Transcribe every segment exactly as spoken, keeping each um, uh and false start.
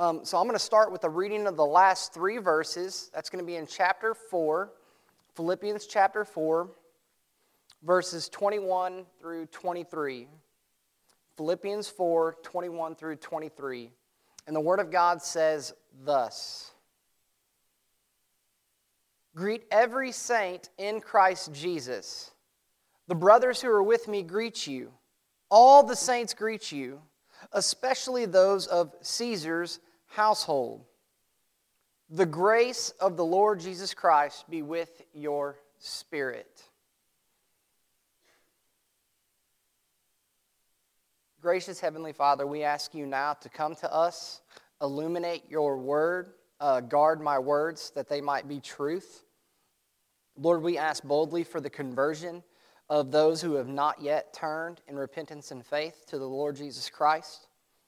Um, so I'm going to start with a reading of the last three verses. That's going to be in chapter four, Philippians chapter four, verses twenty-one through twenty-three. Philippians four, twenty-one through twenty-three. And the Word of God says thus: Greet every saint in Christ Jesus. The brothers who are with me greet you. All the saints greet you, especially those of Caesar's household. The grace of the Lord Jesus Christ be with your spirit. Gracious Heavenly Father, we ask you now to come to us, illuminate your word, uh, guard my words that they might be truth. Lord, we ask boldly for the conversion of those who have not yet turned in repentance and faith to the Lord Jesus Christ.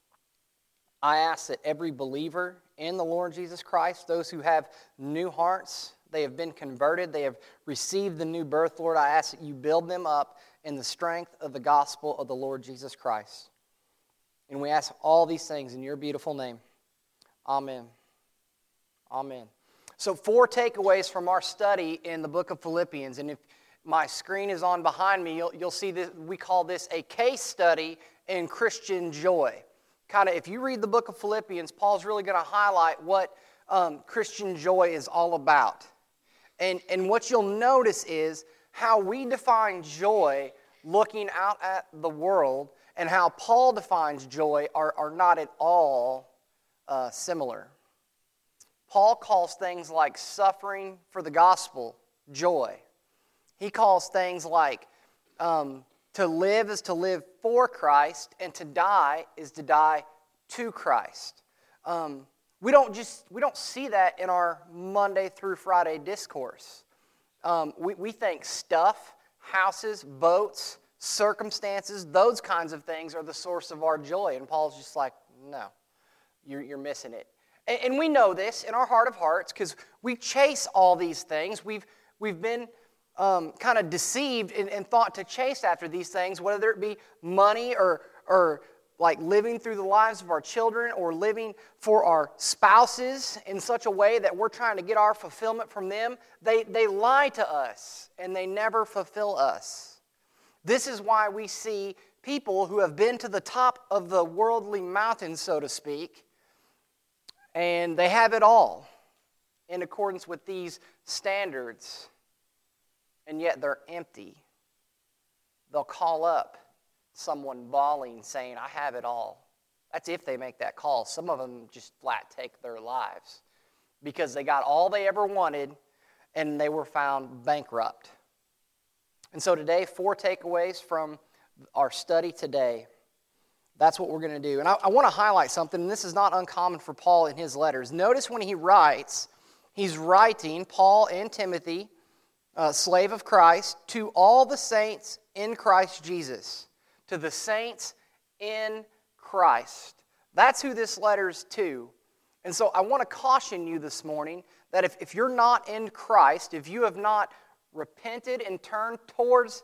I ask that every believer in the Lord Jesus Christ, those who have new hearts, they have been converted, they have received the new birth, Lord, I ask that you build them up in the strength of the gospel of the Lord Jesus Christ. And we ask all these things in your beautiful name. Amen. Amen. So four takeaways from our study in the book of Philippians. And if my screen is on behind me, you'll, you'll see that we call this a case study in Christian joy. Kind of, if you read the book of Philippians, Paul's really going to highlight what um, Christian joy is all about. And, and what you'll notice is how we define joy looking out at the world and how Paul defines joy are, are not at all uh, similar. Paul calls things like suffering for the gospel joy. He calls things like um, to live is to live for Christ, and to die is to die to Christ. Um, we don't just we don't see that in our Monday through Friday discourse. Um, we, we think stuff, houses, boats, circumstances, those kinds of things are the source of our joy. And Paul's just like, no, you're, you're missing it. And, and we know this in our heart of hearts because we chase all these things. We've we've been um, kind of deceived and, and thought to chase after these things, whether it be money or or like living through the lives of our children or living for our spouses in such a way that we're trying to get our fulfillment from them. They, they lie to us and they never fulfill us. This is why we see people who have been to the top of the worldly mountain, so to speak, and they have it all in accordance with these standards, and yet they're empty. They'll call up someone bawling, saying, I have it all. That's if they make that call. Some of them just flat take their lives because they got all they ever wanted and they were found bankrupt. And so today, four takeaways from our study today. That's what we're going to do. And I, I want to highlight something, and this is not uncommon for Paul in his letters. Notice when he writes, he's writing, Paul and Timothy, uh, slave of Christ, to all the saints in Christ Jesus. To the saints in Christ. That's who this letter's to. And so I want to caution you this morning that if, if you're not in Christ, if you have not repented and turned towards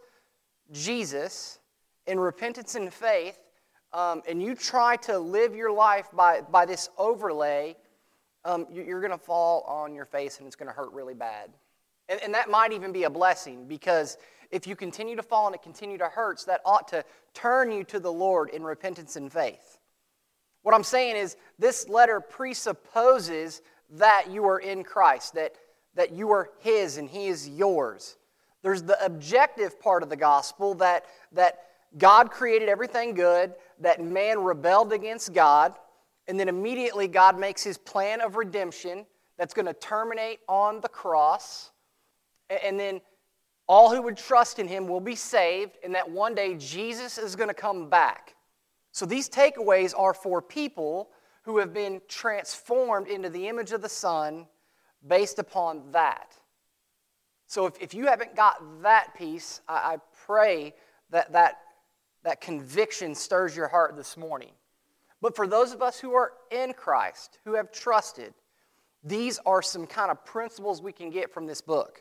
Jesus in repentance and faith, um, and you try to live your life by, by this overlay, um, you're going to fall on your face and it's going to hurt really bad. And, and that might even be a blessing, because if you continue to fall and it continue to hurt, that ought to turn you to the Lord in repentance and faith. What I'm saying is this letter presupposes that you are in Christ, that, that you are His and He is yours. There's the objective part of the gospel that, that God created everything good, that man rebelled against God, and then immediately God makes His plan of redemption that's going to terminate on the cross, and then all who would trust in Him will be saved, and that one day Jesus is going to come back. So these takeaways are for people who have been transformed into the image of the Son based upon that. So if, if you haven't got that piece, I, I pray that, that that conviction stirs your heart this morning. But for those of us who are in Christ, who have trusted, these are some kind of principles we can get from this book.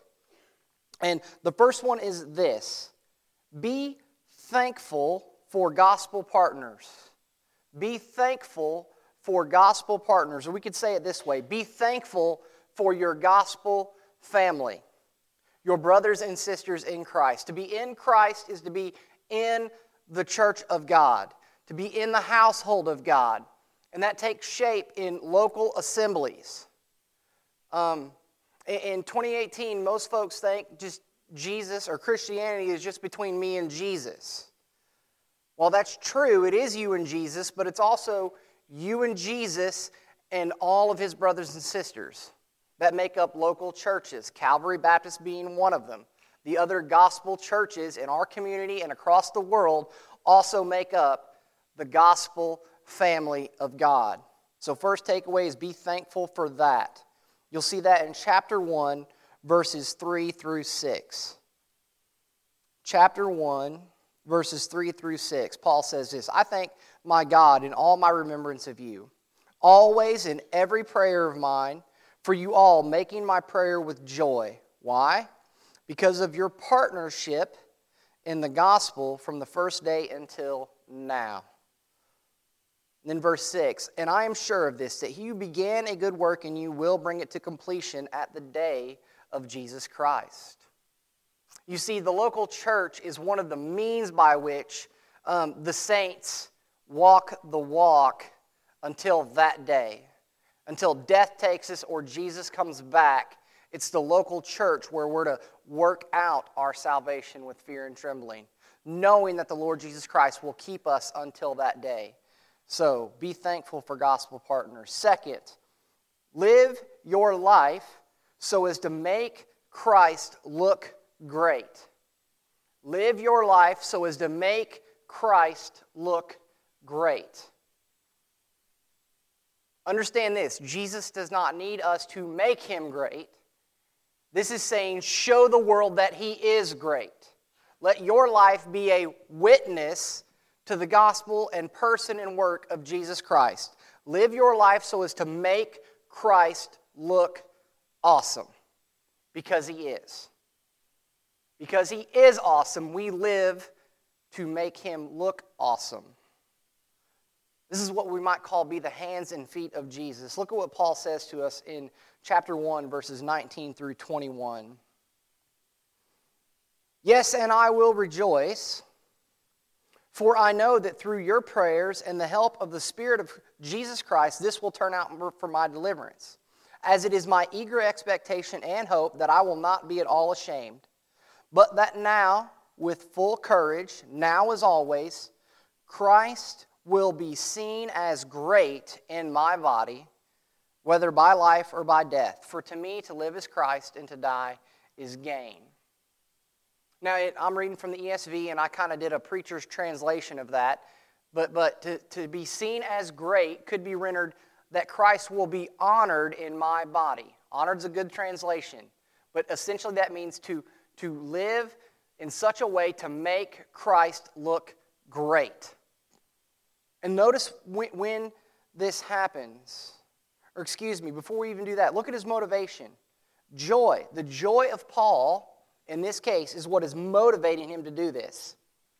And the first one is this: be thankful for gospel partners. Be thankful for gospel partners, or we could say it this way, be thankful for your gospel family, your brothers and sisters in Christ. To be in Christ is to be in the church of God, to be in the household of God, and that takes shape in local assemblies. Um, in twenty eighteen, most folks think just Jesus or Christianity is just between me and Jesus. Well, that's true. It is you and Jesus, but it's also you and Jesus and all of his brothers and sisters that make up local churches, Calvary Baptist being one of them. The other gospel churches in our community and across the world also make up the gospel family of God. So first takeaway is be thankful for that. You'll see that in chapter one, verses three through six. Chapter one, verses three through six, Paul says this, I thank my God in all my remembrance of you, always in every prayer of mine, for you all, making my prayer with joy. Why? Because of your partnership in the gospel from the first day until now. And then verse six, and I am sure of this, that he who began a good work in you will bring it to completion at the day of Jesus Christ. You see, the local church is one of the means by which um, the saints walk the walk until that day. Until death takes us or Jesus comes back, it's the local church where we're to work out our salvation with fear and trembling, knowing that the Lord Jesus Christ will keep us until that day. So, be thankful for gospel partners. Second, live your life so as to make Christ look great. Live your life so as to make Christ look great. Understand this, Jesus does not need us to make him great. This is saying, show the world that he is great. Let your life be a witness to the gospel and person and work of Jesus Christ. Live your life so as to make Christ look awesome, because he is. Because he is awesome, we live to make him look awesome. This is what we might call be the hands and feet of Jesus. Look at what Paul says to us in chapter one, verses nineteen through twenty-one. Yes, and I will rejoice, for I know that through your prayers and the help of the Spirit of Jesus Christ, this will turn out for my deliverance. As it is my eager expectation and hope that I will not be at all ashamed, but that now, with full courage, now as always, Christ will be seen as great in my body, whether by life or by death. For to me, to live is Christ, and to die is gain. Now, it, I'm reading from the E S V, and I kind of did a preacher's translation of that. But, but to, to be seen as great could be rendered that Christ will be honored in my body. Honored's a good translation. But essentially that means to, to live in such a way to make Christ look great. And notice when, when this happens, or excuse me, before we even do that, look at his motivation. Joy. The joy of Paul, in this case, is what is motivating him to do this.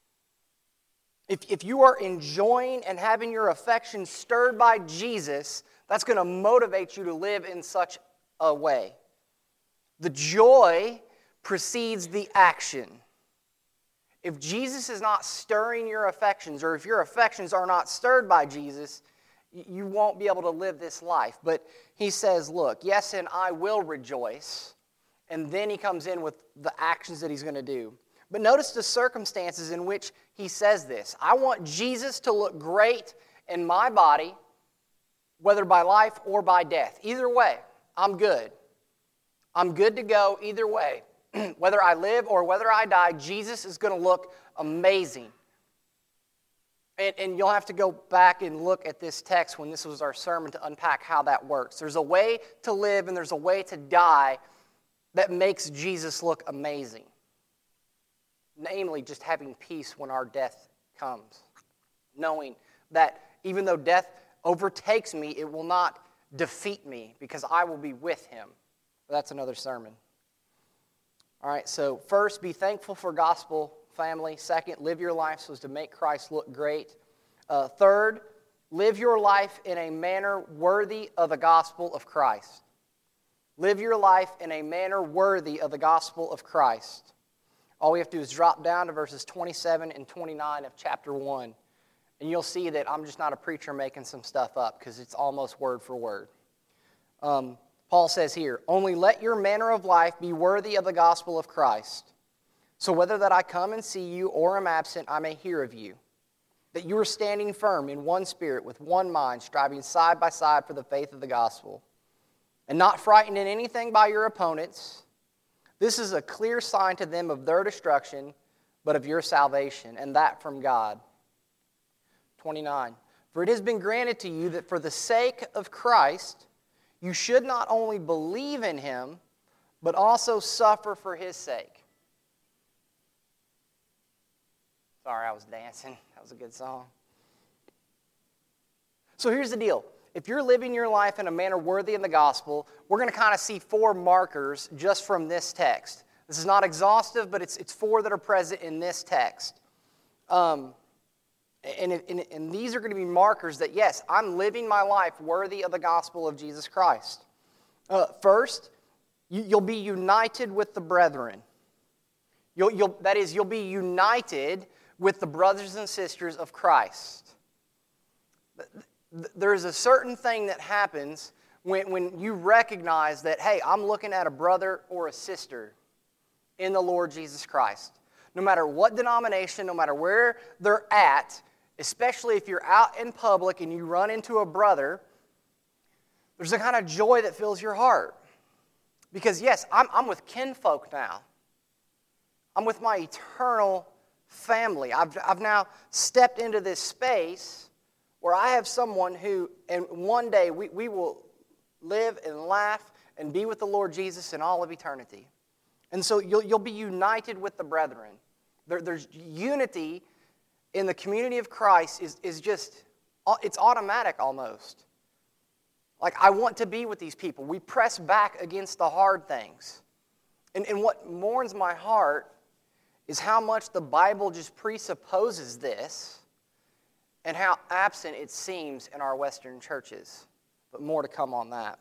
If, if you are enjoying and having your affection stirred by Jesus, that's going to motivate you to live in such a way. The joy precedes the action. If Jesus is not stirring your affections, or if your affections are not stirred by Jesus, you won't be able to live this life. But he says, look, yes, and I will rejoice. And then he comes in with the actions that he's going to do. But notice the circumstances in which he says this. I want Jesus to look great in my body, whether by life or by death. Either way, I'm good. I'm good to go either way. Whether I live or whether I die, Jesus is going to look amazing. And, and you'll have to go back and look at this text when this was our sermon to unpack how that works. There's a way to live and there's a way to die that makes Jesus look amazing. Namely, just having peace when our death comes. Knowing that even though death overtakes me, it will not defeat me because I will be with him. But that's another sermon. All right, so first, be thankful for gospel family. Second, live your life so as to make Christ look great. Uh, third, live your life in a manner worthy of the gospel of Christ. Live your life in a manner worthy of the gospel of Christ. All we have to do is drop down to verses twenty-seven and twenty-nine of chapter one, and you'll see that I'm just not a preacher making some stuff up because it's almost word for word. Um, Paul says here, "Only let your manner of life be worthy of the gospel of Christ. So whether that I come and see you or am absent, I may hear of you, that you are standing firm in one spirit with one mind, striving side by side for the faith of the gospel, and not frightened in anything by your opponents. This is a clear sign to them of their destruction, but of your salvation, and that from God." twenty-nine, "For it has been granted to you that for the sake of Christ, you should not only believe in him, but also suffer for his sake." Sorry, I was dancing. That was a good song. So here's the deal. If you're living your life in a manner worthy of the gospel, we're going to kind of see four markers just from this text. This is not exhaustive, but it's, it's four that are present in this text. Um, and, and, and these are going to be markers that, yes, I'm living my life worthy of the gospel of Jesus Christ. Uh, first, you, you'll be united with the brethren. You'll, you'll, that is, you'll be united with the brothers and sisters of Christ. There's a certain thing that happens when, when you recognize that, hey, I'm looking at a brother or a sister in the Lord Jesus Christ. No matter what denomination, no matter where they're at, especially if you're out in public and you run into a brother, there's a kind of joy that fills your heart. Because yes, I'm, I'm with kinfolk now. I'm with my eternal family. I've, I've now stepped into this space where I have someone who, and one day we, we will live and laugh and be with the Lord Jesus in all of eternity. And so you'll, you'll be united with the brethren. There, there's unity in the community of Christ is, is just, it's automatic almost. Like, I want to be with these people. We press back against the hard things. And, and what mourns my heart is how much the Bible just presupposes this and how absent it seems in our Western churches. But more to come on that.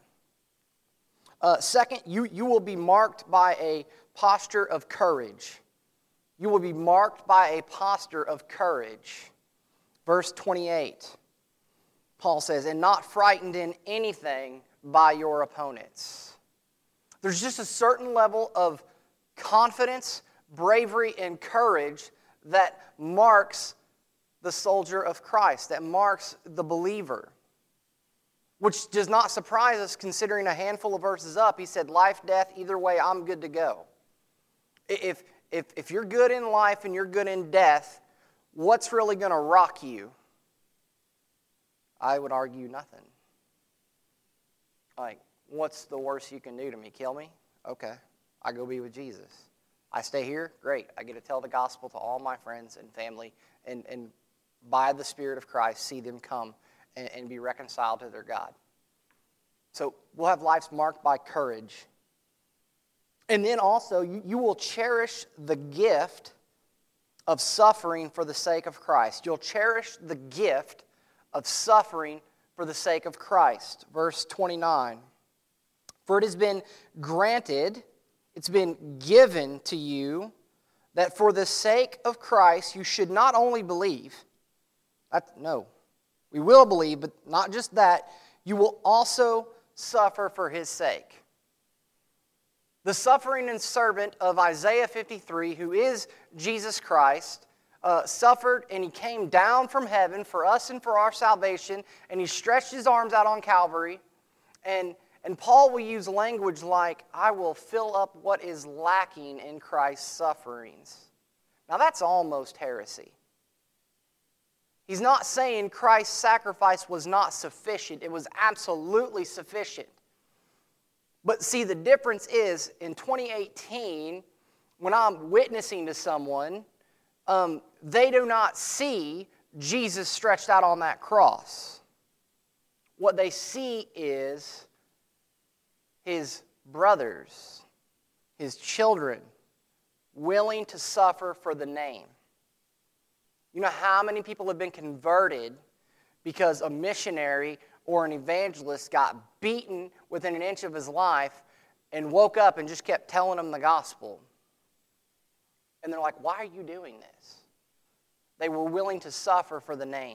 Uh, second, you, you will be marked by a posture of courage. You will be marked by a posture of courage. Verse twenty-eight, Paul says, "And not frightened in anything by your opponents." There's just a certain level of confidence, bravery, and courage that marks the soldier of Christ, that marks the believer. Which does not surprise us considering a handful of verses up, he said, life, death, either way, I'm good to go. If, if, if you're good in life and you're good in death, what's really going to rock you? I would argue nothing. Like, what's the worst you can do to me? Kill me? Okay, I go be with Jesus. I stay here? Great. I get to tell the gospel to all my friends and family and, and by the Spirit of Christ, see them come and, and be reconciled to their God. So we'll have lives marked by courage. And then also, you, you will cherish the gift of suffering for the sake of Christ. You'll cherish the gift of suffering for the sake of Christ. Verse twenty-nine. "For it has been granted, it's been given to you, that for the sake of Christ you should not only believe," that, no, we will believe, but not just that, you will also suffer for his sake. The suffering and servant of Isaiah fifty-three, who is Jesus Christ, uh, suffered and he came down from heaven for us and for our salvation, and he stretched his arms out on Calvary, and And Paul will use language like, I will fill up what is lacking in Christ's sufferings. Now that's almost heresy. He's not saying Christ's sacrifice was not sufficient. It was absolutely sufficient. But see, the difference is, in twenty eighteen, when I'm witnessing to someone, um, they do not see Jesus stretched out on that cross. What they see is his brothers, his children, willing to suffer for the name. You know how many people have been converted because a missionary or an evangelist got beaten within an inch of his life and woke up and just kept telling them the gospel. And they're like, why are you doing this? They were willing to suffer for the name.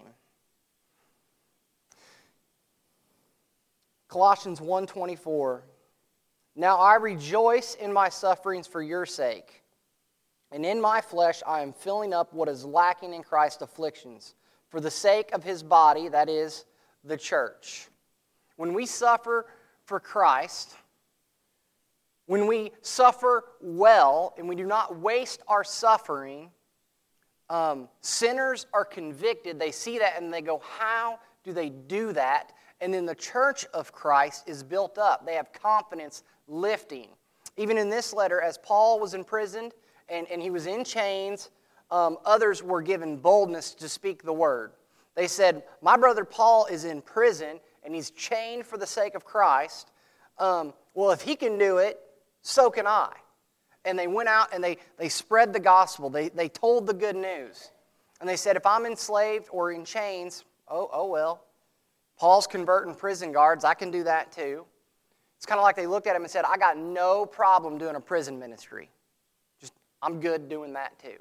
Colossians one twenty-four, now I rejoice in my sufferings for your sake, and in my flesh I am filling up what is lacking in Christ's afflictions, for the sake of his body, that is, the church. When we suffer for Christ, when we suffer well and we do not waste our suffering, um, sinners are convicted. They see that and they go, how do they do that? And then the church of Christ is built up. They have confidence lifting. Even in this letter, as Paul was imprisoned and, and he was in chains, um, others were given boldness to speak the word. They said, my brother Paul is in prison and he's chained for the sake of Christ. Um, well, if he can do it, so can I. And they went out and they, they spread the gospel. They, they told the good news. And they said, if I'm enslaved or in chains, oh, oh well. Paul's converting prison guards. I can do that too. It's kind of like they looked at him and said, I got no problem doing a prison ministry. Just, I'm good doing that too.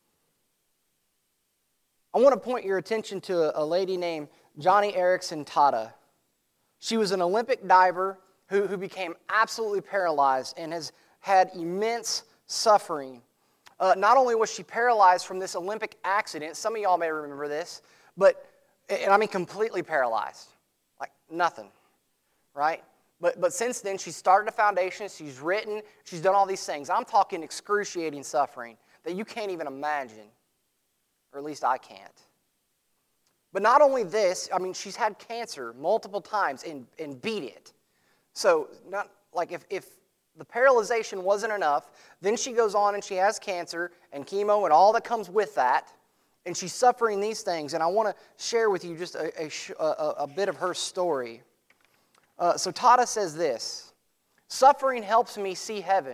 I want to point your attention to a, a lady named Joni Eareckson Tada. She was an Olympic diver who, who became absolutely paralyzed and has had immense suffering. Uh, not only was she paralyzed from this Olympic accident, some of y'all may remember this, but and I mean completely paralyzed, like nothing, right? But but since then, she's started a foundation, she's written, she's done all these things. I'm talking excruciating suffering that you can't even imagine, or at least I can't. But not only this, I mean, she's had cancer multiple times and, and beat it. So not like if, if the paralyzation wasn't enough, then she goes on and she has cancer and chemo and all that comes with that. And she's suffering these things, and I want to share with you just a, a, a, a bit of her story. Uh, so Tada says this, suffering helps me see heaven.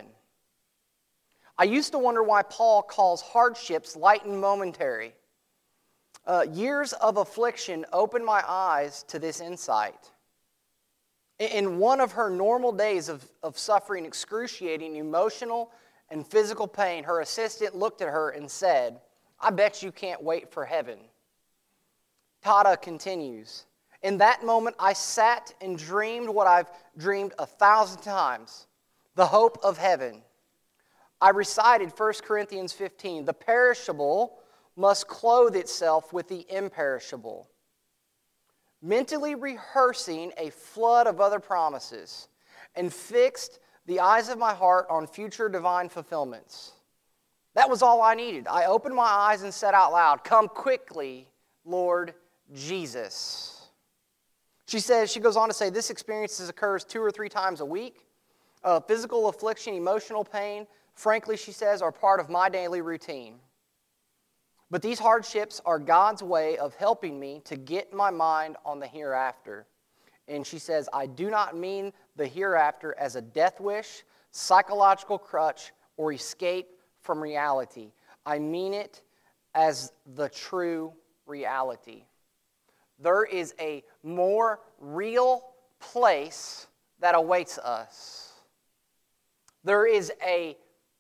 I used to wonder why Paul calls hardships light and momentary. Uh, years of affliction opened my eyes to this insight. In one of her normal days of, of suffering excruciating emotional and physical pain, her assistant looked at her and said, I bet you can't wait for heaven. Tada continues, in that moment I sat and dreamed what I've dreamed a thousand times, the hope of heaven. I recited First Corinthians fifteen, the perishable must clothe itself with the imperishable. Mentally rehearsing a flood of other promises and fixed the eyes of my heart on future divine fulfillments. That was all I needed. I opened my eyes and said out loud, come quickly, Lord Jesus. She says, she goes on to say, this experience occurs two or three times a week. Uh, physical affliction, emotional pain, frankly, she says, are part of my daily routine. But these hardships are God's way of helping me to get my mind on the hereafter. And she says, I do not mean the hereafter as a death wish, psychological crutch, or escape from reality. I mean it as the true reality. There is a more real place that awaits us. There is a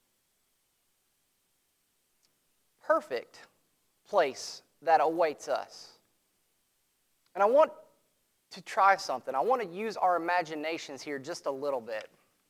perfect place that awaits us. And I want to try something. I want to use our imaginations here just a little bit.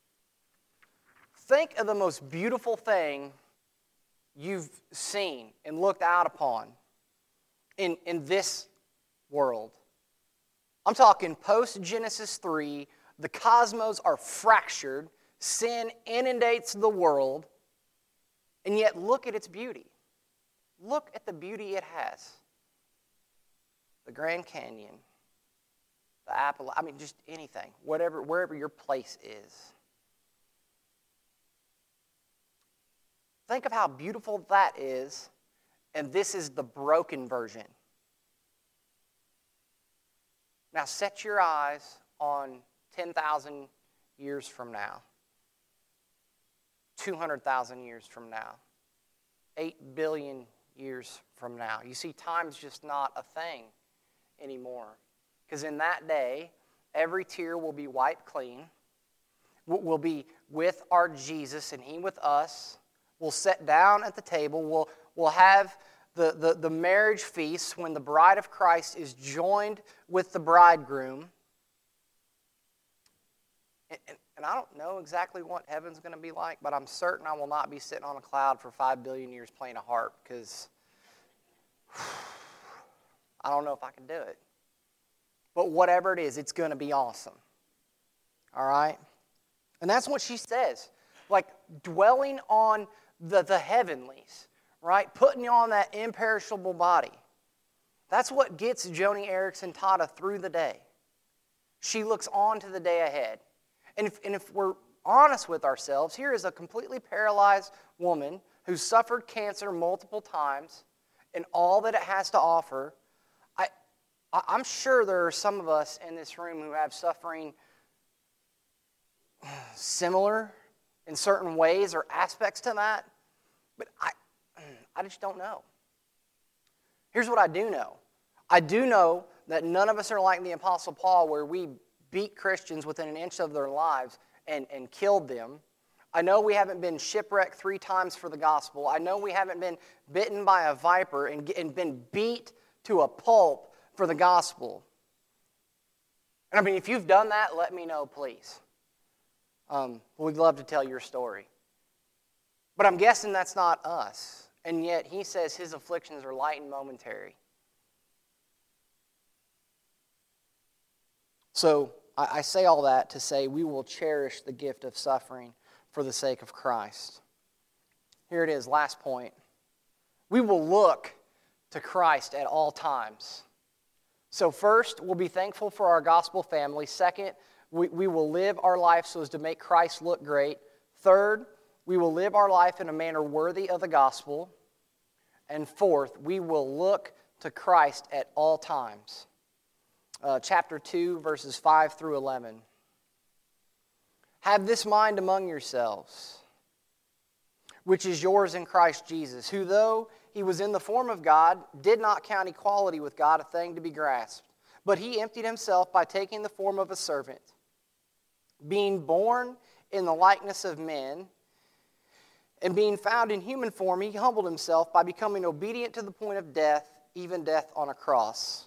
Think of the most beautiful thing you've seen and looked out upon in, in this world. I'm talking post-Genesis three, the cosmos are fractured, sin inundates the world, and yet look at its beauty. Look at the beauty it has. The Grand Canyon, the Apple, I mean just anything, whatever, wherever your place is. Think of how beautiful that is, and this is the broken version. Now set your eyes on ten thousand years from now, two hundred thousand years from now, eight billion years from now. You see, time's just not a thing anymore. Because in that day, every tear will be wiped clean. We'll be with our Jesus and He with us. We'll sit down at the table. We'll, we'll have the, the, the marriage feast when the bride of Christ is joined with the bridegroom. And, and, and I don't know exactly what heaven's going to be like, but I'm certain I will not be sitting on a cloud for five billion years playing a harp, because I don't know if I can do it. But whatever it is, it's going to be awesome. All right? And that's what she says. Like, dwelling on the, the heavenlies, right? Putting on that imperishable body. That's what gets Joni Eareckson Tada through the day. She looks on to the day ahead. And if, and if we're honest with ourselves, here is a completely paralyzed woman who suffered cancer multiple times, and all that it has to offer. I, I'm sure there are some of us in this room who have suffering similar in certain ways or aspects to that, but I, I just don't know. Here's what I do know. I do know that none of us are like the Apostle Paul, where we beat Christians within an inch of their lives and, and killed them. I know we haven't been shipwrecked three times for the gospel. I know we haven't been bitten by a viper and, and been beat to a pulp for the gospel. And I mean, if you've done that, let me know, please. Um, we'd love to tell your story. But I'm guessing that's not us. And yet he says his afflictions are light and momentary. So I, I say all that to say we will cherish the gift of suffering for the sake of Christ. Here it is, last point. We will look to Christ at all times. So first, we'll be thankful for our gospel family. Second, we, we will live our life so as to make Christ look great. Third, we will live our life in a manner worthy of the gospel. And fourth, we will look to Christ at all times. Uh, chapter two, verses five through eleven. Have this mind among yourselves, which is yours in Christ Jesus, who though he was in the form of God, did not count equality with God a thing to be grasped, but he emptied himself by taking the form of a servant. Being born in the likeness of men, and being found in human form, he humbled himself by becoming obedient to the point of death, even death on a cross.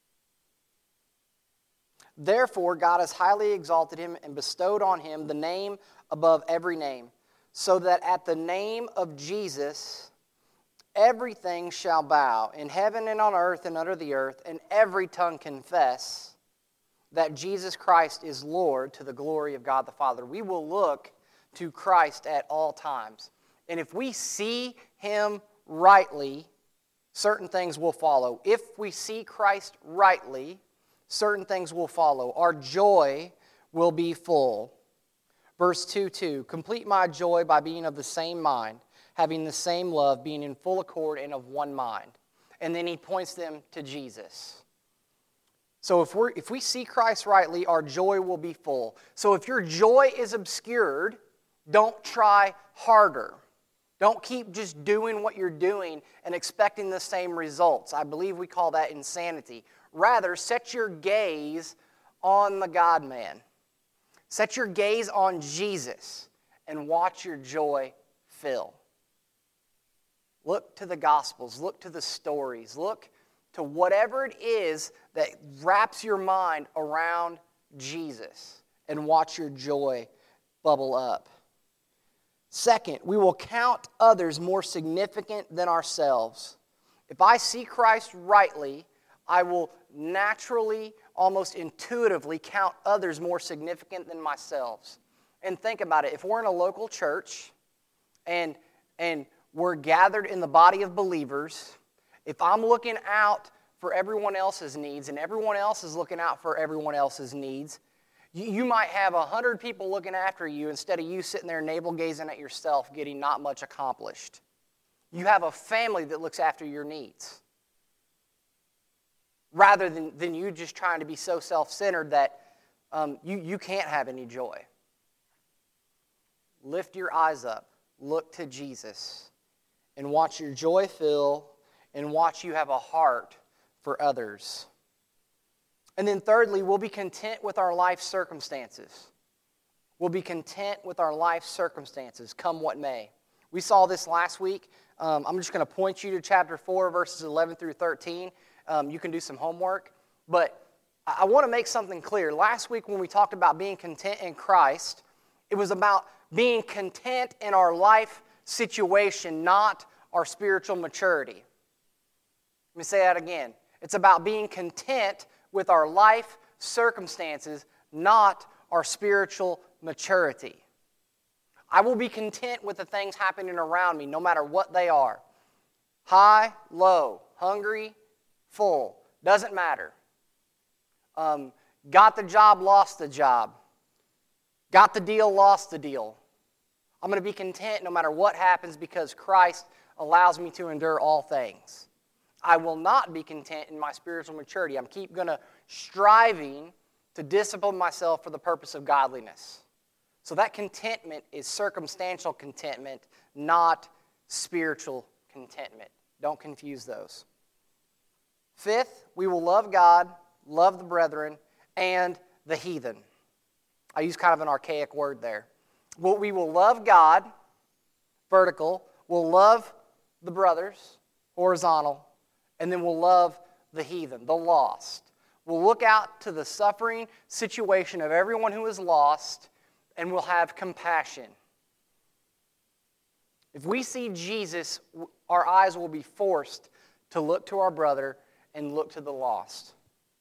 Therefore, God has highly exalted him and bestowed on him the name above every name, so that at the name of Jesus, everything shall bow, in heaven and on earth and under the earth, and every tongue confess that Jesus Christ is Lord, to the glory of God the Father. We will look to Christ at all times. And if we see him rightly, certain things will follow. If we see Christ rightly, certain things will follow. Our joy will be full. Verse two two, complete my joy by being of the same mind, having the same love, being in full accord and of one mind. And then he points them to Jesus. So if we're if we see Christ rightly, our joy will be full. So if your joy is obscured, don't try harder. Don't keep just doing what you're doing and expecting the same results. I believe we call that insanity. Rather, set your gaze on the God-man. Set your gaze on Jesus and watch your joy fill. Look to the Gospels. Look to the stories. Look to whatever it is that wraps your mind around Jesus and watch your joy bubble up. Second, we will count others more significant than ourselves. If I see Christ rightly, I will naturally, almost intuitively count others more significant than myself. And think about it. If we're in a local church and, and we're gathered in the body of believers, if I'm looking out for everyone else's needs and everyone else is looking out for everyone else's needs, you, you might have a hundred people looking after you instead of you sitting there navel-gazing at yourself getting not much accomplished. You have a family that looks after your needs, rather than, than you just trying to be so self-centered that um, you, you can't have any joy. Lift your eyes up, look to Jesus, and watch your joy fill, and watch you have a heart for others. And then thirdly, we'll be content with our life circumstances. We'll be content with our life circumstances, come what may. We saw this last week. Um, I'm just going to point you to chapter four, verses eleven through thirteen. Um, you can do some homework. But I, I want to make something clear. Last week when we talked about being content in Christ, it was about being content in our life situation, not our spiritual maturity. Let me say that again. It's about being content with our life circumstances, not our spiritual maturity. I will be content with the things happening around me, no matter what they are. High, low, hungry, full, doesn't matter. Um, got the job, lost the job. Got the deal, lost the deal. I'm going to be content no matter what happens because Christ allows me to endure all things. I will not be content in my spiritual maturity. I'm keep going to striving to discipline myself for the purpose of godliness. So that contentment is circumstantial contentment, not spiritual contentment. Don't confuse those. Fifth, we will love God, love the brethren, and the heathen. I use kind of an archaic word there. Well, we will love God, vertical. We'll love the brothers, horizontal. And then we'll love the heathen, the lost. We'll look out to the suffering situation of everyone who is lost, and we'll have compassion. If we see Jesus, our eyes will be forced to look to our brother and look to the lost.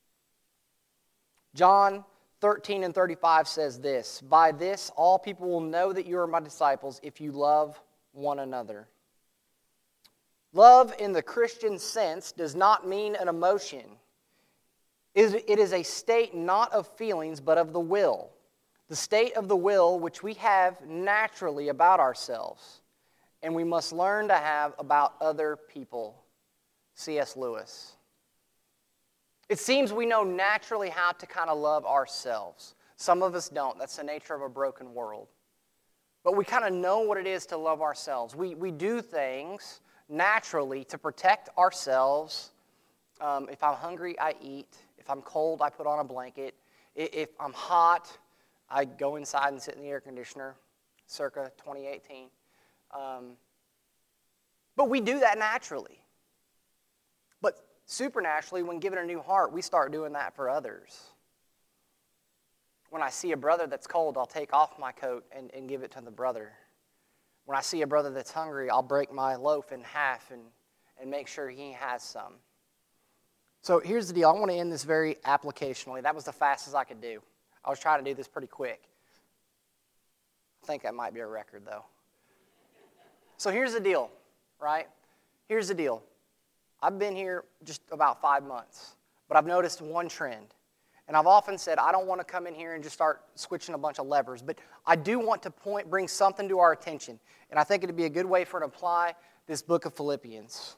John thirteen and thirty-five says this, "By this all people will know that you are my disciples if you love one another." Love in the Christian sense does not mean an emotion. It is a state not of feelings but of the will. The state of the will which we have naturally about ourselves, and we must learn to have about other people. C S Lewis. It seems we know naturally how to kind of love ourselves. Some of us don't. That's the nature of a broken world. But we kind of know what it is to love ourselves. We, we do things naturally to protect ourselves. Um, if I'm hungry, I eat. If I'm cold, I put on a blanket. If I'm hot, I go inside and sit in the air conditioner, circa twenty eighteen. Um, but we do that naturally. But supernaturally, when given a new heart, we start doing that for others. When I see a brother that's cold, I'll take off my coat and, and give it to the brother. When I see a brother that's hungry, I'll break my loaf in half and, and make sure he has some. So here's the deal. I want to end this very applicationally. That was the fastest I could do. I was trying to do this pretty quick. I think that might be a record, though. So here's the deal, right? Here's the deal. I've been here just about five months, but I've noticed one trend. And I've often said, I don't want to come in here and just start switching a bunch of levers, but I do want to point, bring something to our attention. And I think it would be a good way for it to apply this book of Philippians.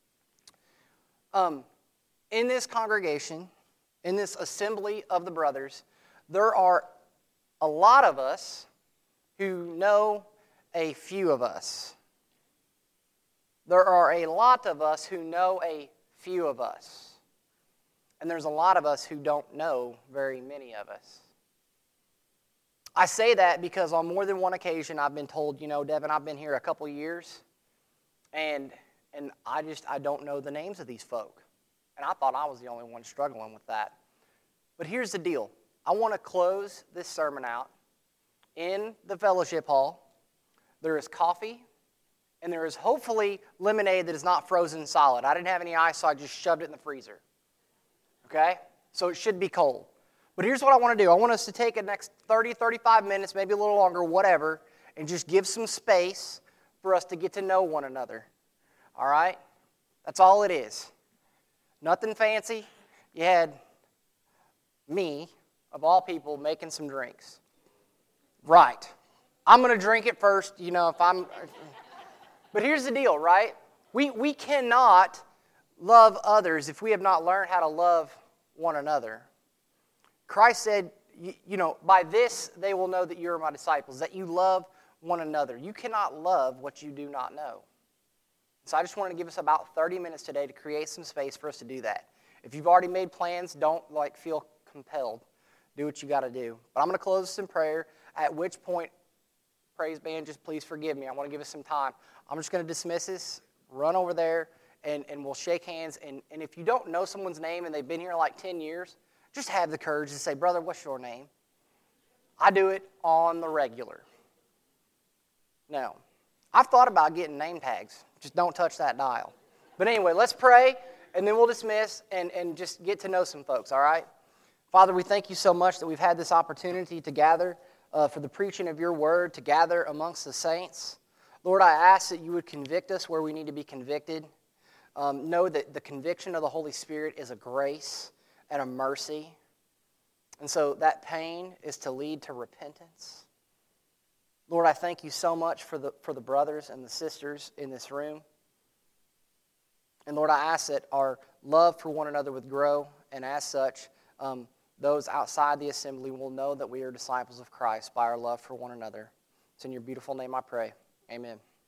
Um, in this congregation, in this assembly of the brothers, there are a lot of us who know a few of us. There are a lot of us who know a few of us. And there's a lot of us who don't know very many of us. I say that because on more than one occasion I've been told, you know, Devin, I've been here a couple years, and and I just, I don't know the names of these folk. And I thought I was the only one struggling with that. But here's the deal. I want to close this sermon out in the fellowship hall. There is coffee, and there is hopefully lemonade that is not frozen solid. I didn't have any ice, so I just shoved it in the freezer. Okay? So it should be cold. But here's what I want to do. I want us to take the next thirty, thirty-five minutes, maybe a little longer, whatever, and just give some space for us to get to know one another. All right? That's all it is. Nothing fancy. You had me, of all people, making some drinks. Right. I'm going to drink it first, you know, if I'm... But here's the deal, right? We we cannot love others if we have not learned how to love one another. Christ said, you, you know, by this they will know that you are my disciples, that you love one another. You cannot love what you do not know. So I just wanted to give us about thirty minutes today to create some space for us to do that. If you've already made plans, don't like feel compelled. Do what you got to do. But I'm going to close this in prayer, at which point, praise band, just please forgive me. I want to give us some time. I'm just going to dismiss this, run over there, and, and we'll shake hands. And, and if you don't know someone's name and they've been here like ten years, just have the courage to say, brother, what's your name? I do it on the regular. No. I've thought about getting name tags. Just don't touch that dial. But anyway, let's pray, and then we'll dismiss and, and just get to know some folks, all right? Father, we thank you so much that we've had this opportunity to gather uh, for the preaching of your word, to gather amongst the saints. Lord, I ask that you would convict us where we need to be convicted. Um, know that the conviction of the Holy Spirit is a grace and a mercy. And so that pain is to lead to repentance. Lord, I thank you so much for the for the brothers and the sisters in this room. And Lord, I ask that our love for one another would grow, and as such, um, those outside the assembly will know that we are disciples of Christ by our love for one another. It's in your beautiful name I pray. Amen.